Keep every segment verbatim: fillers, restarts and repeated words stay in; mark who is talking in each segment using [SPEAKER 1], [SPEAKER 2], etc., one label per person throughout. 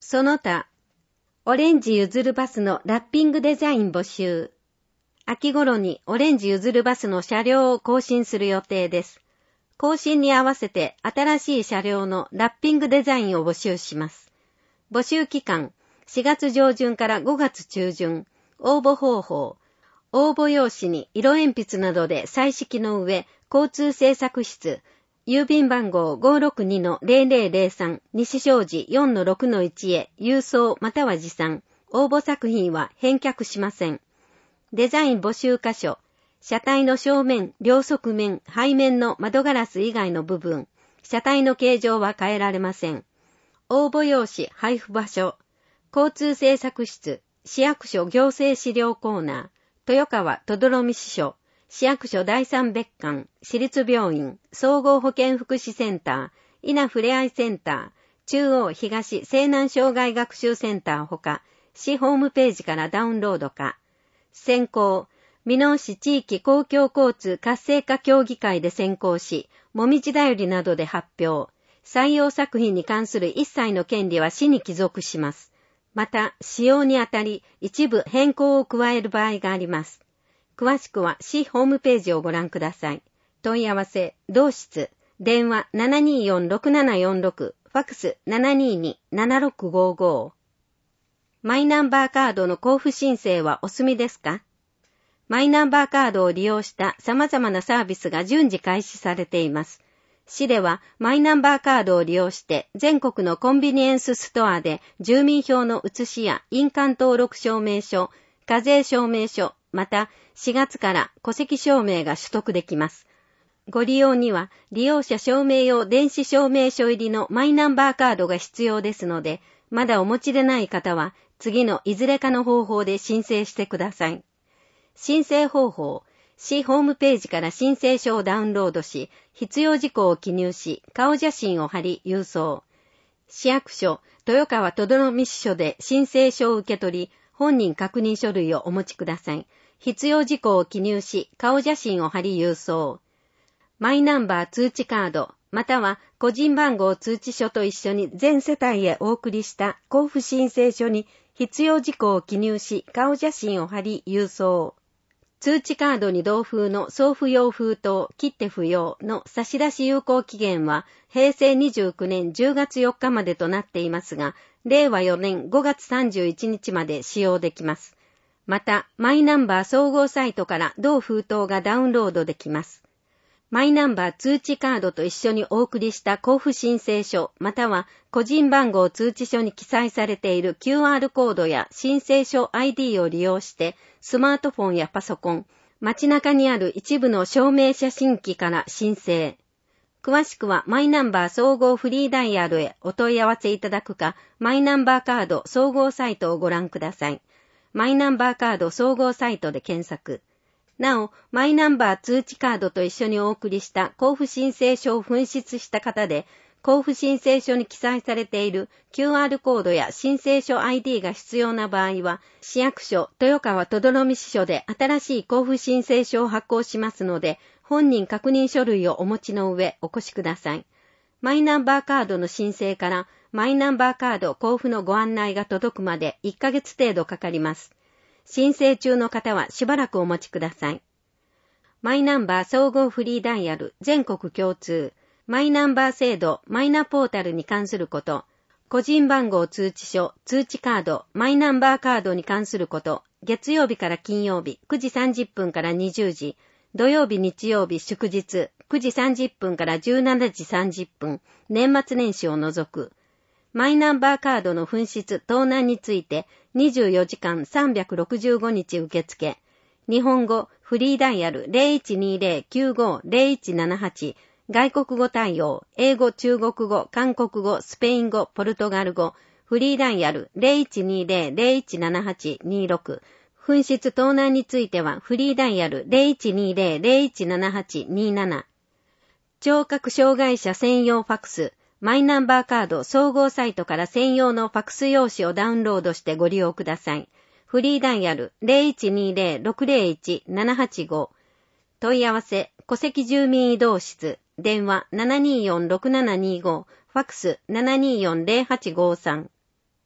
[SPEAKER 1] その他、オレンジゆずるバスのラッピングデザイン募集。秋頃にオレンジゆずるバスの車両を更新する予定です。更新に合わせて新しい車両のラッピングデザインを募集します。募集期間、しがつ上旬からごがつ中旬。応募方法、応募用紙に色鉛筆などで彩色の上、交通政策室、郵便番号 ごーろくにのゼロゼロゼロさん 西正寺 よんのろくのいち へ郵送または持参。応募作品は返却しません。デザイン募集箇所、車体の正面、両側面、背面の窓ガラス以外の部分、車体の形状は変えられません。応募用紙配布場所、交通政策室、市役所行政資料コーナー、豊川とどろみ支所、市役所第三別館、市立病院、総合保健福祉センター、稲ふれあいセンター、中央東西南障害学習センターほか、市ホームページからダウンロードか。選考、箕面市地域公共交通活性化協議会で選考し、もみじだよりなどで発表。採用作品に関する一切の権利は市に帰属します。また、使用にあたり一部変更を加える場合があります。詳しくは市ホームページをご覧ください。問い合わせ、同室、電話 ななにーよんろくななよんろく、ファックス ななにーにーななろくごご。マイナンバーカードの交付申請はお済みですか？マイナンバーカードを利用した様々なサービスが順次開始されています。市ではマイナンバーカードを利用して全国のコンビニエンスストアで住民票の写しや印鑑登録証明書、課税証明書、またしがつから戸籍証明が取得できます。ご利用には利用者証明用電子証明書入りのマイナンバーカードが必要ですので、まだお持ちでない方は次のいずれかの方法で申請してください。申請方法、市ホームページから申請書をダウンロードし、必要事項を記入し、顔写真を貼り郵送。市役所、豊川とどろみ支所で申請書を受け取り、本人確認書類をお持ちください。必要事項を記入し、顔写真を貼り郵送。マイナンバー通知カード、または個人番号通知書と一緒に全世帯へお送りした交付申請書に必要事項を記入し、顔写真を貼り郵送。通知カードに同封の送付用封筒、切手不要の差出有効期限はへいせいにじゅうきゅうねんじゅうがつよっかまでとなっていますが、れいわよねんごがつさんじゅういちにちまで使用できます。また、マイナンバー総合サイトから同封筒がダウンロードできます。マイナンバー通知カードと一緒にお送りした交付申請書、または個人番号通知書に記載されている キューアール コードや申請書 アイディー を利用して、スマートフォンやパソコン、街中にある一部の証明写真機から申請。詳しくはマイナンバー総合フリーダイヤルへお問い合わせいただくか、マイナンバーカード総合サイトをご覧ください。マイナンバーカード総合サイトで検索。なお、マイナンバー通知カードと一緒にお送りした交付申請書を紛失した方で、交付申請書に記載されている キューアール コードや申請書 アイディー が必要な場合は、市役所豊川とどろみ支所で新しい交付申請書を発行しますので、本人確認書類をお持ちの上お越しください。マイナンバーカードの申請からマイナンバーカード交付のご案内が届くまでいっかげつ程度かかります。申請中の方はしばらくお待ちください。マイナンバー総合フリーダイヤル全国共通、マイナンバー制度マイナポータルに関すること、個人番号通知書、通知カード、マイナンバーカードに関すること、月曜日から金曜日くじさんじゅっぷんからにじゅうじ、土曜日日曜日祝日くじさんじゅっぷんからじゅうしちじさんじゅっぷん、年末年始を除く。マイナンバーカードの紛失盗難についてにじゅうよじかんさんびゃくろくじゅうごにち受付。日本語フリーダイヤル ゼロいちにゼロ きゅうご ゼロいちななはち、外国語対応、英語、中国語、韓国語、スペイン語、ポルトガル語、フリーダイヤル ゼロいちにゼロ ゼロいちななはち にろく、紛失盗難についてはフリーダイヤル ゼロいちにゼロ ゼロいちななはち になな。聴覚障害者専用ファックス、マイナンバーカード総合サイトから専用のファックス用紙をダウンロードしてご利用ください。フリーダイヤル ゼロいちにゼロ ろくゼロいち ななはちご。問い合わせ、戸籍住民移動室、電話 ななにーよんろくななにご、ファックス ななにーよんゼロはちごさん。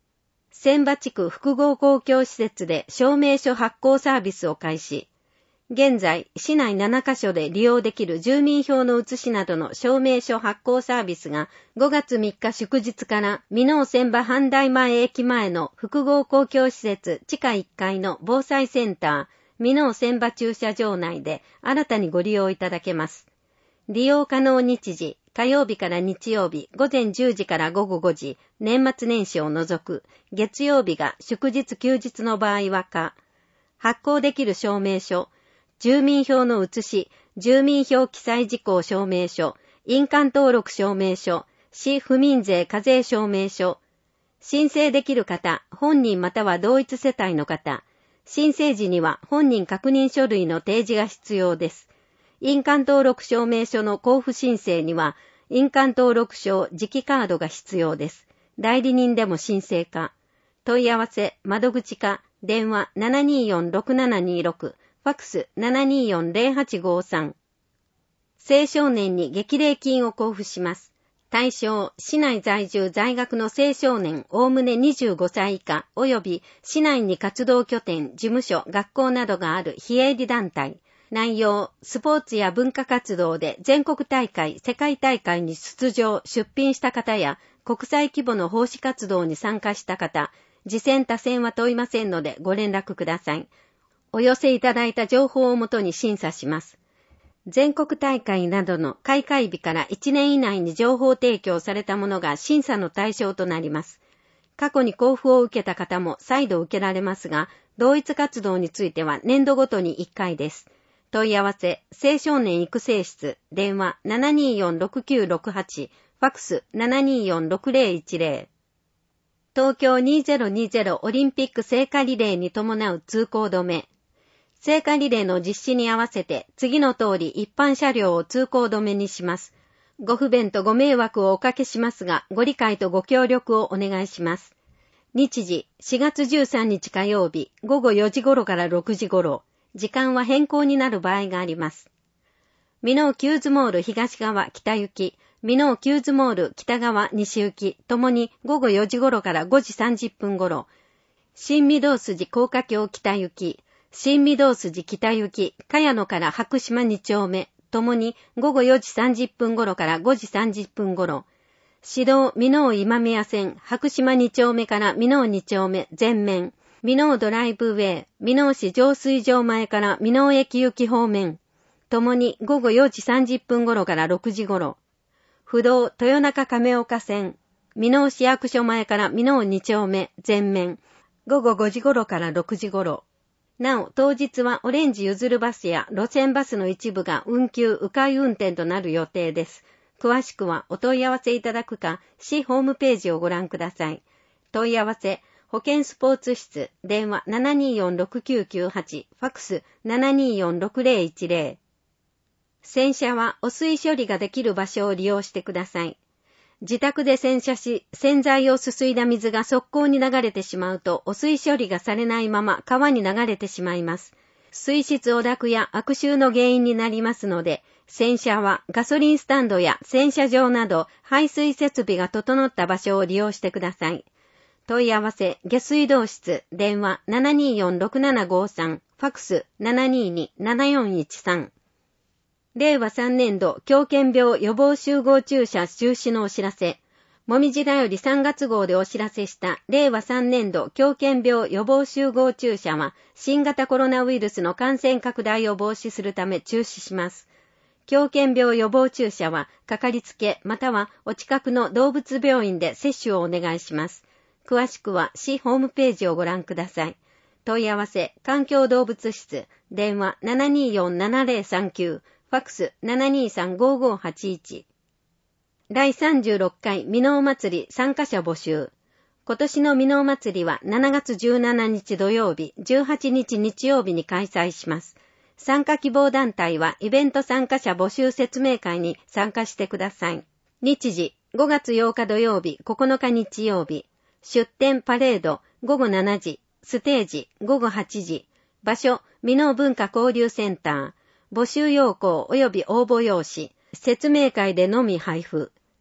[SPEAKER 1] 千葉地区複合公共施設で証明書発行サービスを開始。現在、市内ななカ所で利用できる住民票の写しなどの証明書発行サービスがごがつみっか祝日から箕面千葉阪大前駅前の複合公共施設地下いっかいの防災センター箕面千葉駐車場内で新たにご利用いただけます。利用可能日時、火曜日から日曜日ごぜんじゅうじからごごごじ、年末年始を除く、月曜日が祝日休日の場合は可。発行できる証明書、住民票の写し、住民票記載事項証明書、印鑑登録証明書、市府民税課税証明書。申請できる方、本人または同一世帯の方。申請時には本人確認書類の提示が必要です。印鑑登録証明書の交付申請には、印鑑登録証磁気カードが必要です。代理人でも申請か。問い合わせ、窓口か、電話 ななにーよんろくななにーろく、ファックス ななにーよんぜろはちごさん。青少年に激励金を交付します。対象、市内在住在学の青少年おおむねにじゅうごさい以下及び市内に活動拠点、事務所、学校などがある非営利団体。内容、スポーツや文化活動で全国大会、世界大会に出場、出品した方や国際規模の奉仕活動に参加した方、次戦他戦は問いませんのでご連絡ください。お寄せいただいた情報をもとに審査します。全国大会などの開会日からいちねん以内に情報提供されたものが審査の対象となります。過去に交付を受けた方も再度受けられますが、同一活動については年度ごとにいっかいです。問い合わせ、青少年育成室、電話 ななにーよんろくきゅうろくはち、ファックス ななにーよんろくぜろいちぜろ。東京にせんにじゅうオリンピック聖火リレーに伴う通行止め。聖火リレーの実施に合わせて次の通り一般車両を通行止めにします。ご不便とご迷惑をおかけしますが、ご理解とご協力をお願いします。日時、しがつじゅうさんにち火曜日、ごごよじ頃からろくじ頃。時間は変更になる場合があります。箕面キューズモール東側北行き、箕面キューズモール北側西行き、ともにごごよじ頃からごじさんじゅっぷん頃。新御堂筋高架橋北行き、新御堂筋北行き、茅野から白島に丁目、ともにごごよじさんじゅっぷん頃からごじさんじゅっぷん頃。市道箕面今宮線、白島に丁目から箕面に丁目前面。箕面ドライブウェイ、箕面市浄水場前から箕面駅行き方面。ともにごごよじさんじゅっぷん頃からろくじ頃。不動豊中亀岡線、箕面市役所前から箕面に丁目前面。ごごごじ頃からろくじ頃。なお、当日はオレンジゆずるバスや路線バスの一部が運休、迂回運転となる予定です。詳しくはお問い合わせいただくか、市ホームページをご覧ください。問い合わせ、保健スポーツ室、電話 ななにーよんろくきゅうきゅうはち、ファックス ななにーよんろくぜろいちぜろ。洗車は汚水処理ができる場所を利用してください。自宅で洗車し、洗剤をすすいだ水が側溝に流れてしまうと、汚水処理がされないまま川に流れてしまいます。水質汚濁や悪臭の原因になりますので、洗車はガソリンスタンドや洗車場など排水設備が整った場所を利用してください。問い合わせ、下水道室、電話 ななにーよんろくななごさん、ファックス ななにーにーななよんいちさん。れいわさんねん度狂犬病予防集合注射中止のお知らせ。もみじだよりさんがつ号でお知らせしたれいわさんねん度狂犬病予防集合注射は新型コロナウイルスの感染拡大を防止するため中止します。狂犬病予防注射はかかりつけまたはお近くの動物病院で接種をお願いします。詳しくは市ホームページをご覧ください。問い合わせ、環境動物室、電話 ななにーよんななぜろさんきゅう、ファックス ななにーさんごごはちいち。だいさんじゅうろっかい箕面祭り参加者募集。今年の箕面祭りはしちがつじゅうしちにち土曜日、じゅうはちにち日曜日に開催します。参加希望団体はイベント参加者募集説明会に参加してください。日時、ごがつようか土曜日、ここのか日曜日。出店パレード、ごごしちじ。ステージ、ごごはちじ。場所、箕面文化交流センター。募集要項及び応募用紙。説明会でのみ配布。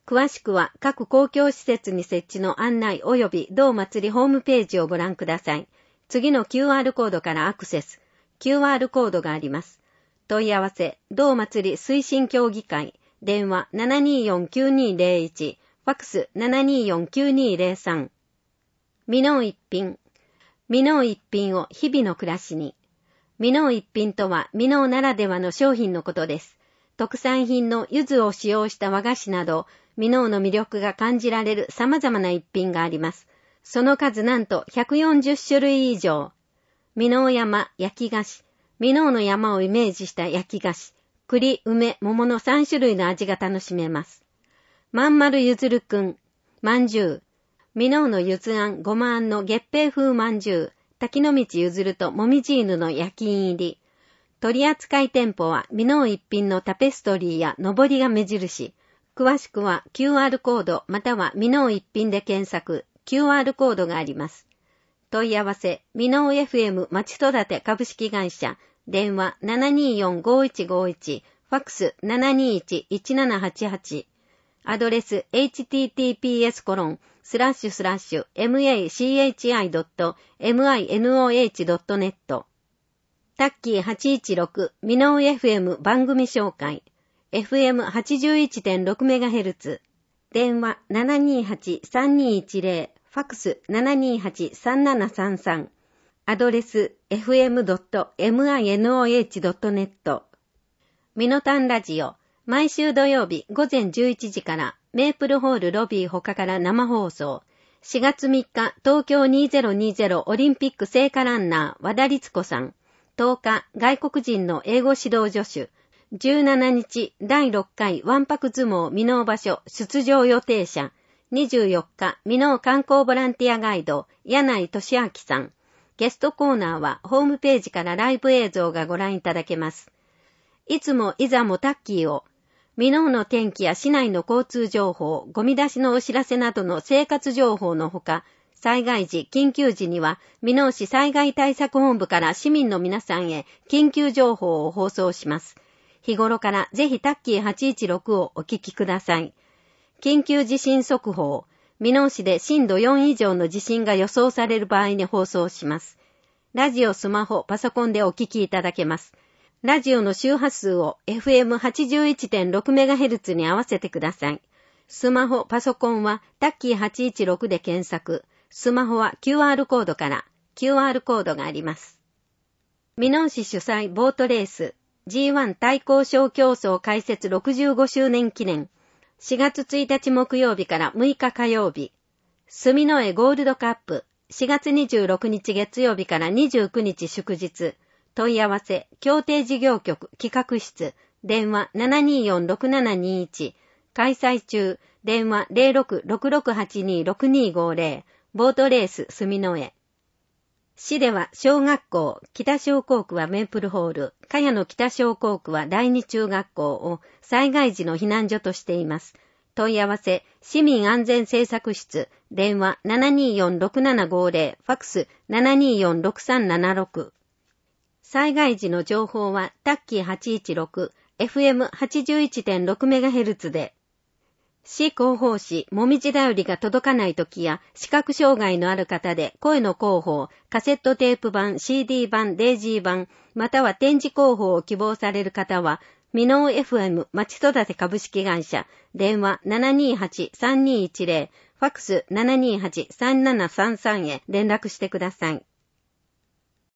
[SPEAKER 1] 詳しくは各公共施設に設置の案内及び同祭りホームページをご覧ください。次の キューアール コードからアクセス。キューアール コードがあります。問い合わせ、同祭り推進協議会、電話 ななにーよんきゅうにーぜろいち、ファックス ななにーよんきゅうにーぜろさん。美濃一品。美濃一品を日々の暮らしに。美濃一品とは美濃ならではの商品のことです。特産品の柚子を使用した和菓子など、美濃の魅力が感じられる様々な一品があります。その数なんとひゃくよんじゅっしゅるい以上。美濃山焼き菓子。美濃の山をイメージした焼き菓子。栗、梅、桃のさんしゅるいの味が楽しめます。まんまるゆずるくん。まんじゅう。美濃のゆずあん、ごまあんの月餅風まんじゅう。滝の道ゆずるともみじ犬の焼き印入り。取扱店舗は美濃一品のタペストリーやのぼりが目印。詳しくは キューアール コードまたは美濃一品で検索。キューアール コードがあります。問い合わせ、美濃 エフエム 町育て株式会社。電話 ななにーよんごいちごいち。ファックス ななにーいちいちななはちはち。アドレス エイチティーティーピーエスコロンスラッシュスラッシュエムエーシーエイチアイドットエムアイエヌオーエイチドットネット。タッキーはちいちろく美濃 エフエム 番組紹介 エフエムはちじゅういちてんろくメガヘルツ 電話 ななにーはちさんにーいちゼロ ファックス ななにーはちさんななさんさん。アドレス エフエムドットエムアイエヌオーエイチドットネット。美濃丹ラジオ毎週土曜日午前じゅういちじからメープルホールロビー他から生放送。しがつみっか東京にせんにじゅうオリンピック聖火ランナー和田律子さん。とおか外国人の英語指導助手。じゅうしちにちだいろっかいわんぱく相撲美濃場所出場予定者。にじゅうよっか美濃観光ボランティアガイド柳井俊明さん。ゲストコーナーはホームページからライブ映像がご覧いただけます。いつもいざもタッキーを。美濃の天気や市内の交通情報、ゴミ出しのお知らせなどの生活情報のほか、災害時、緊急時には、美濃市災害対策本部から市民の皆さんへ緊急情報を放送します。日頃からぜひタッキーはちいちろくをお聞きください。緊急地震速報、美濃市で震度よん以上の地震が予想される場合に放送します。ラジオ、スマホ、パソコンでお聞きいただけます。ラジオの周波数を エフエムはちじゅういちてんろくメガヘルツ に合わせてください。スマホ、パソコンはタッキーはちいちろくで検索。スマホは キューアール コードから キューアール コードがあります。美濃市主催ボートレース ジーワン 対抗賞競争開設ろくじゅうごしゅうねん記念。しがつついたち木曜日からむいか火曜日。住之江ゴールドカップしがつにじゅうろくにち月曜日からにじゅうくにち祝日。問い合わせ、協定事業局企画室、電話 ななにーよんろくななにーいち。開催中、電話 ゼロろくろくろくはちにーろくにーごゼロ。ボートレース住之江。市では小学校、北小校区はメープルホール、茅野北小校区は第二中学校を災害時の避難所としています。問い合わせ、市民安全政策室、電話 ななにーよんろくななごゼロ、ファックス ななにーよんろくさんななろく。災害時の情報はタッキーはちいちろく、エフエムはちじゅういちてんろくメガヘルツ で。市広報誌、もみじだよりが届かない時や、視覚障害のある方で声の広報、カセットテープ版、シーディー 版、デイジー版、または展示広報を希望される方は、美濃 エフエム 町育て株式会社、電話 ななにーはちさんにーいちゼロ、ファックス ななにーはちさんななさんさん へ連絡してください。